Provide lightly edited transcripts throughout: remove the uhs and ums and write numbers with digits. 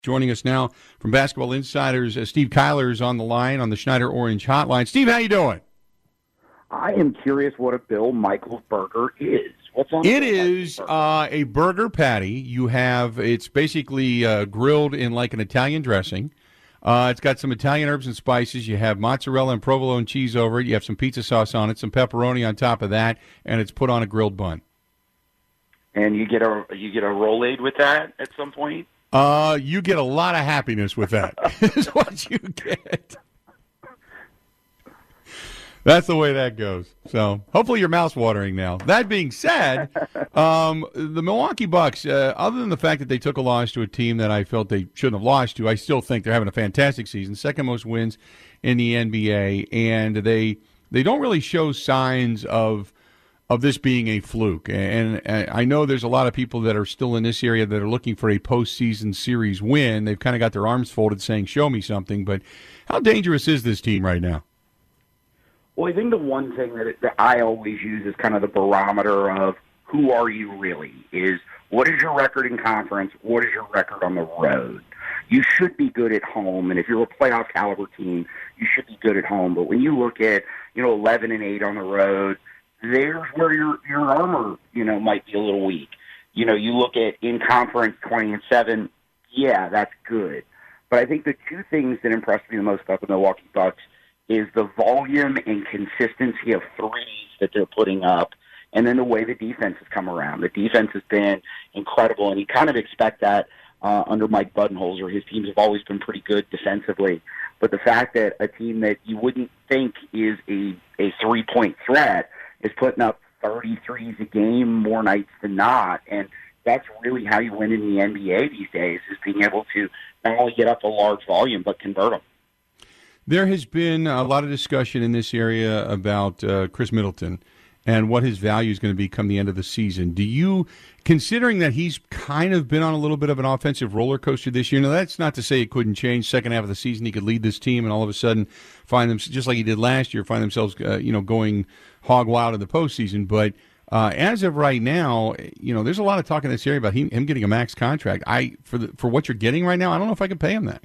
Joining us now from Basketball Insiders, Steve Kyler is on the line on the Schneider Orange Hotline. Steve, how you doing? I am curious what a Bill Michaels burger is. What's on it? Is a burger patty. It's basically grilled in like an Italian dressing. It's got some Italian herbs and spices. You have mozzarella and provolone cheese over it. You have some pizza sauce on it, some pepperoni on top of that, and it's put on a grilled bun. And you get a roll-aid with that at some point? You get a lot of happiness with that, is what you get. That's the way that goes. So hopefully your mouth's watering now. That being said, the Milwaukee Bucks, other than the fact that they took a loss to a team that I felt they shouldn't have lost to, I still think they're having a fantastic season, second most wins in the NBA, and they don't really show signs of this being a fluke. And I know there's a lot of people that are still in this area that are looking for a postseason series win. They've kind of got their arms folded saying, show me something. But how dangerous is this team right now? Well, I think the one thing that I always use as kind of the barometer of who are you really is what is your record in conference? What is your record on the road? You should be good at home, and if you're a playoff caliber team, you should be good at home. But when you look at 11-8 on the road, there's where your armor might be a little weak. You look at in conference 20-7, yeah, that's good. But I think the two things that impressed me the most about the Milwaukee Bucks is the volume and consistency of threes that they're putting up, and then the way the defense has come around. The defense has been incredible, and you kind of expect that under Mike Budenholzer. His teams have always been pretty good defensively. But the fact that a team that you wouldn't think is a three-point threat is putting up 33s a game more nights than not, and that's really how you win in the NBA these days, is being able to not only get up a large volume, but convert them. There has been a lot of discussion in this area about Chris Middleton and what his value is going to be come the end of the season. Do you, considering that he's kind of been on a little bit of an offensive roller coaster this year, now that's not to say it couldn't change. Second half of the season, he could lead this team and all of a sudden find them, just like he did last year, find themselves going hog wild in the postseason. But as of right now, there's a lot of talk in this area about him getting a max contract. For what you're getting right now, I don't know if I can pay him that.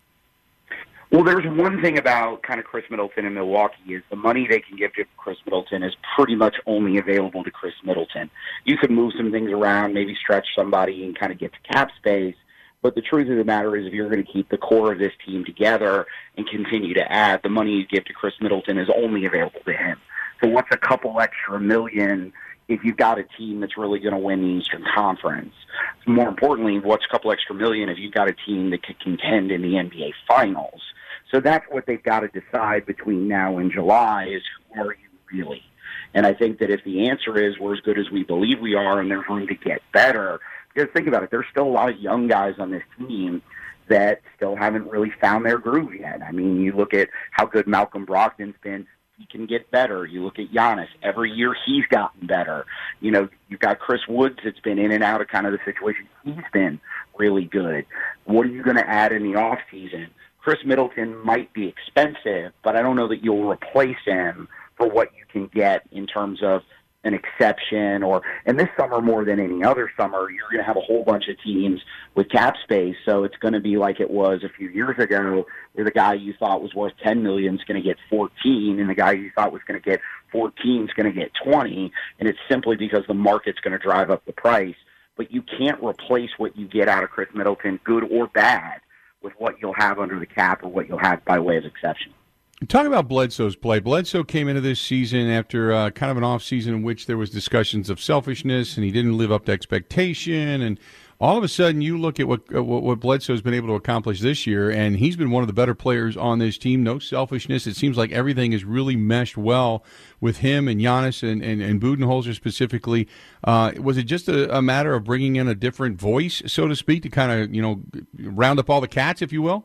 Well, there's one thing about kind of Chris Middleton in Milwaukee is the money they can give to Chris Middleton is pretty much only available to Chris Middleton. You could move some things around, maybe stretch somebody and kind of get to cap space. But the truth of the matter is if you're going to keep the core of this team together and continue to add, the money you give to Chris Middleton is only available to him. So what's a couple extra million if you've got a team that's really going to win the Eastern Conference? More importantly, what's a couple extra million if you've got a team that could contend in the NBA Finals? So that's what they've got to decide between now and July is who are you really? And I think that if the answer is we're as good as we believe we are and there's room to get better, because think about it, there's still a lot of young guys on this team that still haven't really found their groove yet. I mean, you look at how good Malcolm Brogdon's been. He can get better. You look at Giannis. Every year he's gotten better. You've got Chris Woods that's been in and out of kind of the situation. He's been really good. What are you going to add in the offseason? Chris Middleton might be expensive, but I don't know that you'll replace him for what you can get in terms of an exception. And this summer, more than any other summer, you're going to have a whole bunch of teams with cap space. So it's going to be like it was a few years ago, where the guy you thought was worth $10 million is going to get 14, and the guy you thought was going to get 14 is going to get 20. And it's simply because the market's going to drive up the price. But you can't replace what you get out of Chris Middleton, good or bad, with what you'll have under the cap or what you'll have by way of exception. Talk about Bledsoe's play. Bledsoe came into this season after kind of an off season in which there was discussions of selfishness and he didn't live up to expectation. And all of a sudden you look at what Bledsoe's been able to accomplish this year, and he's been one of the better players on this team. No selfishness. It seems like everything is really meshed well with him and Giannis and Budenholzer specifically. Was it just a matter of bringing in a different voice, so to speak, to kind of, round up all the cats, if you will?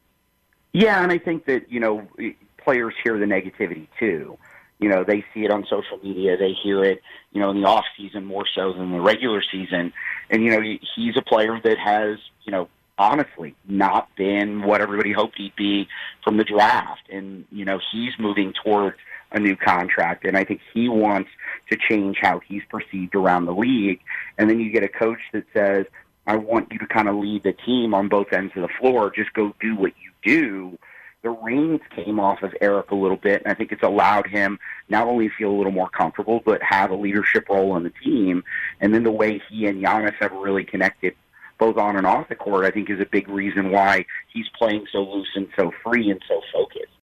Yeah, and I think that, players hear the negativity too. They see it on social media. They hear it, in the off season more so than the regular season. And, he's a player that has, honestly not been what everybody hoped he'd be from the draft. And, he's moving towards a new contract. And I think he wants to change how he's perceived around the league. And then you get a coach that says, I want you to kind of lead the team on both ends of the floor. Just go do what you do. The reins came off of Eric a little bit, and I think it's allowed him not only feel a little more comfortable, but have a leadership role on the team. And then the way he and Giannis have really connected both on and off the court, I think is a big reason why he's playing so loose and so free and so focused.